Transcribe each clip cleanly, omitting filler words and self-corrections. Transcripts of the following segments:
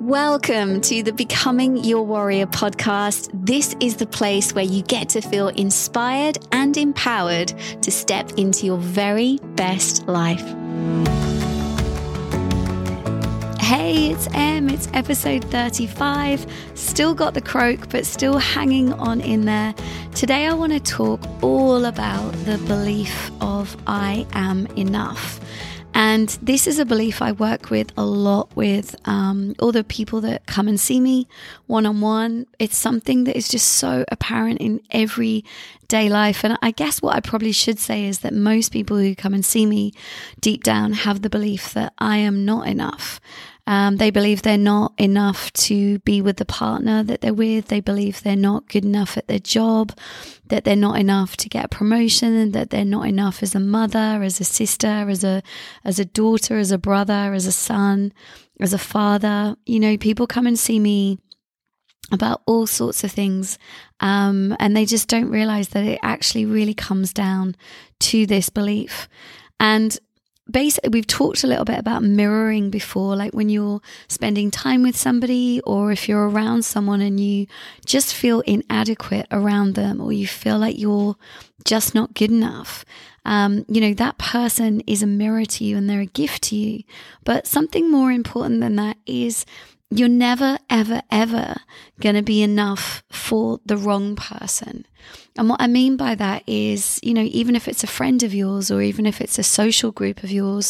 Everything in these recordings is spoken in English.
Welcome to the Becoming Your Warrior podcast. This is the place where you get to feel inspired and empowered to step into your very best life. Hey, it's Em. It's episode 35. Still got the croak, but still hanging on in there. Today I want to talk all about the belief of I am enough. And this is a belief I work with a lot with all the people that come and see me one-on-one. It's something that is just so apparent in everyday life. And I guess what I probably should say is that most people who come and see me deep down have the belief that I am not enough. They believe they're not enough to be with the partner that they're with. They believe they're not good enough at their job, that they're not enough to get a promotion, and that they're not enough as a mother, as a sister, as a daughter, as a brother, as a son, as a father. You know, people come and see me about all sorts of things, and they just don't realize that it actually really comes down to this belief. And basically, we've talked a little bit about mirroring before, like when you're spending time with somebody, or if you're around someone and you just feel inadequate around them, or you feel like you're just not good enough. That person is a mirror to you and they're a gift to you. But something more important than that is you're never, ever, ever going to be enough for the wrong person. And what I mean by that is, even if it's a friend of yours, or even if it's a social group of yours,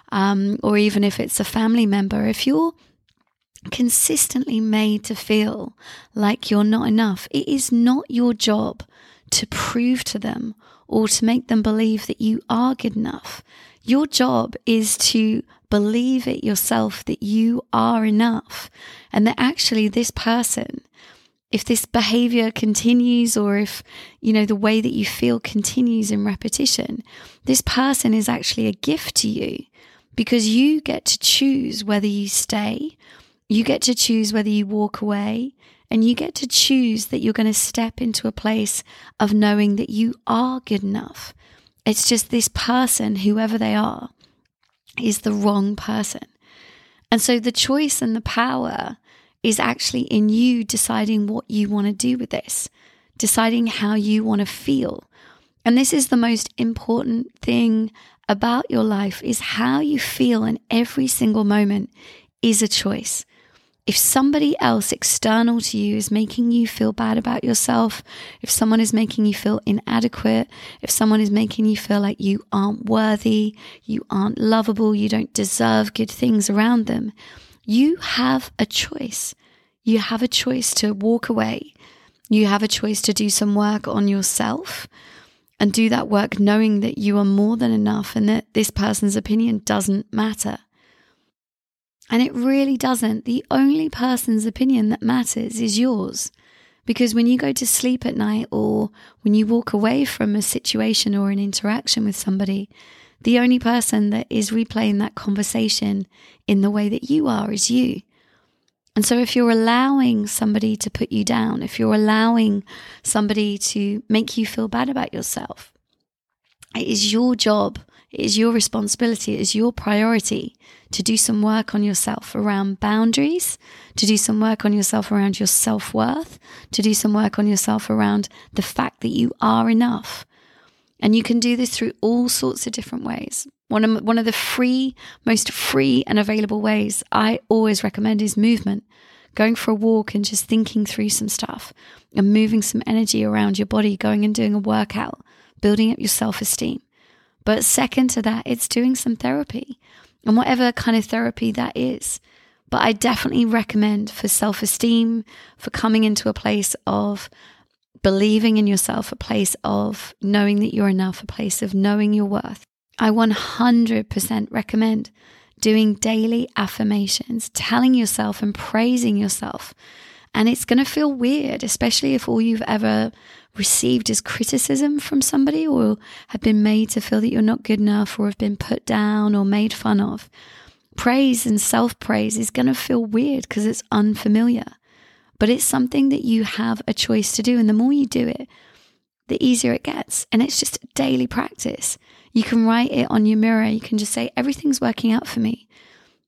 or even if it's a family member, if you're consistently made to feel like you're not enough, it is not your job to prove to them or to make them believe that you are good enough. Your job is to believe it yourself that you are enough, and that actually this person, if this behavior continues, or if, the way that you feel continues in repetition, this person is actually a gift to you, because you get to choose whether you stay, you get to choose whether you walk away, and you get to choose that you're going to step into a place of knowing that you are good enough. It's just this person, whoever they are, is the wrong person. And so the choice and the power is actually in you deciding what you want to do with this, deciding how you want to feel. And this is the most important thing about your life, is how you feel in every single moment is a choice. If somebody else external to you is making you feel bad about yourself, if someone is making you feel inadequate, if someone is making you feel like you aren't worthy, you aren't lovable, you don't deserve good things around them, you have a choice. You have a choice to walk away. You have a choice to do some work on yourself and do that work knowing that you are more than enough and that this person's opinion doesn't matter. And it really doesn't. The only person's opinion that matters is yours. Because when you go to sleep at night, or when you walk away from a situation or an interaction with somebody, the only person that is replaying that conversation in the way that you are is you. And so if you're allowing somebody to put you down, if you're allowing somebody to make you feel bad about yourself, it is your job, it is your responsibility, it is your priority to do some work on yourself around boundaries, to do some work on yourself around your self-worth, to do some work on yourself around the fact that you are enough. And you can do this through all sorts of different ways. One of the most free and available ways I always recommend is movement. Going for a walk and just thinking through some stuff and moving some energy around your body, going and doing a workout, building up your self-esteem. But second to that, it's doing some therapy, and whatever kind of therapy that is. But I definitely recommend for self-esteem, for coming into a place of believing in yourself, a place of knowing that you're enough, a place of knowing your worth. I 100% recommend doing daily affirmations, telling yourself and praising yourself. And it's going to feel weird, especially if all you've ever received is criticism from somebody, or have been made to feel that you're not good enough, or have been put down or made fun of. Praise and self-praise is going to feel weird because it's unfamiliar. But it's something that you have a choice to do. And the more you do it, the easier it gets. And it's just a daily practice. You can write it on your mirror. You can just say, everything's working out for me.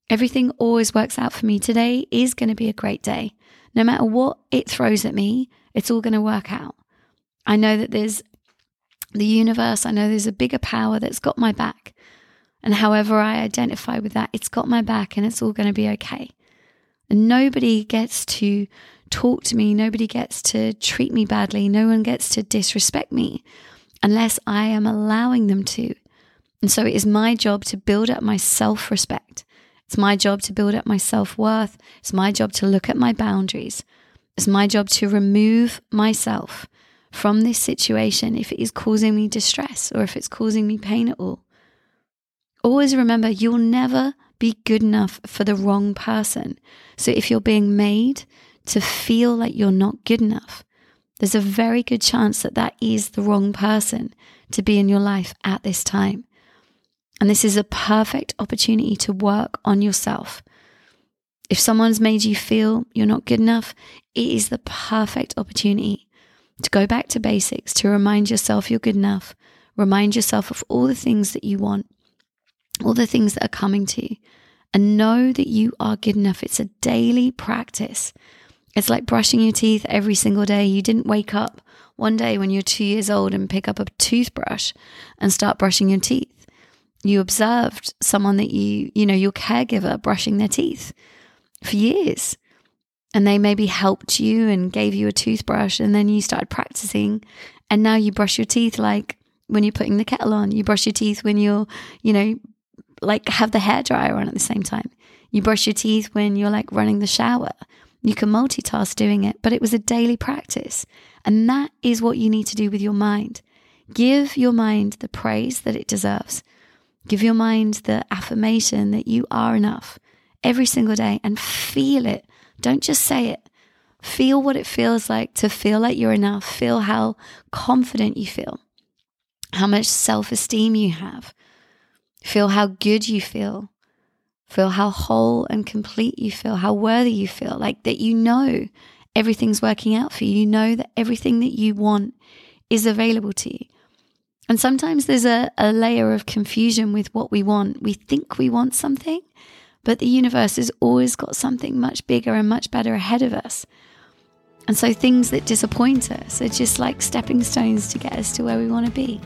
Everything always works out for me. Today is going to be a great day. No matter what it throws at me, it's all going to work out. I know that there's the universe. I know there's a bigger power that's got my back. And however I identify with that, it's got my back and it's all going to be okay. And nobody gets to talk to me. Nobody gets to treat me badly. No one gets to disrespect me unless I am allowing them to. And so it is my job to build up my self-respect. It's my job to build up my self-worth. It's my job to look at my boundaries. It's my job to remove myself from this situation if it is causing me distress or if it's causing me pain at all. Always remember, you'll never be good enough for the wrong person. So if you're being made to feel like you're not good enough, there's a very good chance that that is the wrong person to be in your life at this time. And this is a perfect opportunity to work on yourself. If someone's made you feel you're not good enough, it is the perfect opportunity to go back to basics, to remind yourself you're good enough, remind yourself of all the things that you want, all the things that are coming to you, and know that you are good enough. It's a daily practice. It's like brushing your teeth every single day. You didn't wake up one day when you're 2 years old and pick up a toothbrush and start brushing your teeth. You observed someone that your caregiver brushing their teeth for years. And they maybe helped you and gave you a toothbrush, and then you started practicing. And now you brush your teeth like when you're putting the kettle on. You brush your teeth when you're, like have the hairdryer on at the same time. You brush your teeth when you're like running the shower. You can multitask doing it, but it was a daily practice. And that is what you need to do with your mind. Give your mind the praise that it deserves. Give your mind the affirmation that you are enough every single day, and feel it. Don't just say it. Feel what it feels like to feel like you're enough. Feel how confident you feel, how much self-esteem you have. Feel how good you feel. Feel how whole and complete you feel, how worthy you feel, like that you know everything's working out for you. You know that everything that you want is available to you. And sometimes there's a layer of confusion with what we want. We think we want something, but the universe has always got something much bigger and much better ahead of us. And so things that disappoint us are just like stepping stones to get us to where we want to be.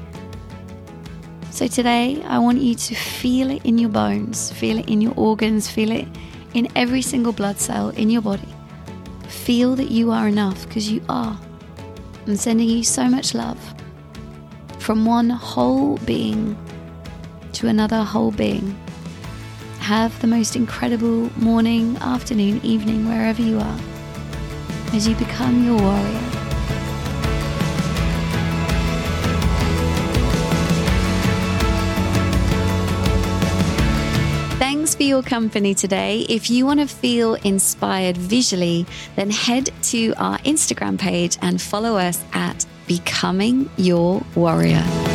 So today, I want you to feel it in your bones, feel it in your organs, feel it in every single blood cell in your body. Feel that you are enough, because you are. I'm sending you so much love. From one whole being to another whole being. Have the most incredible morning, afternoon, evening, wherever you are, as you become your warrior. Thanks for your company today. If you want to feel inspired visually, then head to our Instagram page and follow us at Becoming Your Warrior.